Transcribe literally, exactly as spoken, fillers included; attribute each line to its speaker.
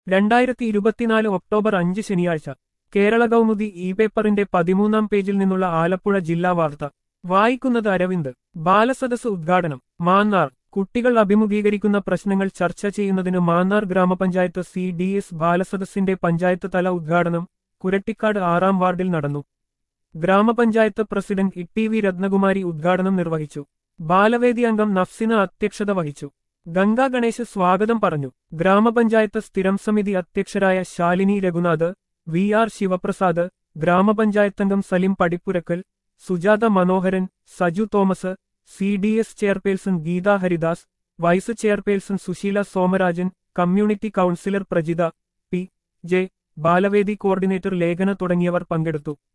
Speaker 1: രണ്ടായിരത്തി ഇരുപത്തിനാല് ഒക്ടോബർ അഞ്ച് ശനിയാഴ്ച കേരള കൗമുദി ഇ പേപ്പറിന്റെ പതിമൂന്നാം പേജിൽ നിന്നുള്ള ആലപ്പുഴ ജില്ലാ വാർത്ത വായിക്കുന്നത് അരവിന്ദ്. ബാലസദസ് ഉദ്ഘാടനം മാന്നാർ. കുട്ടികൾ അഭിമുഖീകരിക്കുന്ന പ്രശ്നങ്ങൾ ചർച്ച ചെയ്യുന്നതിന് മാന്നാർ ഗ്രാമപഞ്ചായത്ത് സി ഡി എസ് ബാലസദസ്സിന്റെ പഞ്ചായത്ത് തല ഉദ്ഘാടനം കുരട്ടിക്കാട് ആറാം വാർഡിൽ നടന്നു. ഗ്രാമപഞ്ചായത്ത് president E T V Rathnakumari ഉദ്ഘാടനം നിർവഹിച്ചു. ബാലവേദി അംഗം നഫ്സിന അധ്യക്ഷത വഹിച്ചു. ഗംഗാ ഗണേശ് സ്വാഗതം പറഞ്ഞു. ഗ്രാമപഞ്ചായത്ത് സ്ഥിരം സമിതി അധ്യക്ഷരായ ശാലിനി രഘുനാഥ്, വി ആർ ശിവപ്രസാദ്, ഗ്രാമപഞ്ചായത്തംഗം Salim Padippurakkal, Sujatha Manoharan, Saju Thomas, C D S chairperson Geetha Haridas, vice chairperson Susheela Somarajan, community councillor Prajitha P J, ബാലവേദി കോർഡിനേറ്റർ ലേഖന തുടങ്ങിയവർ പങ്കെടുത്തു.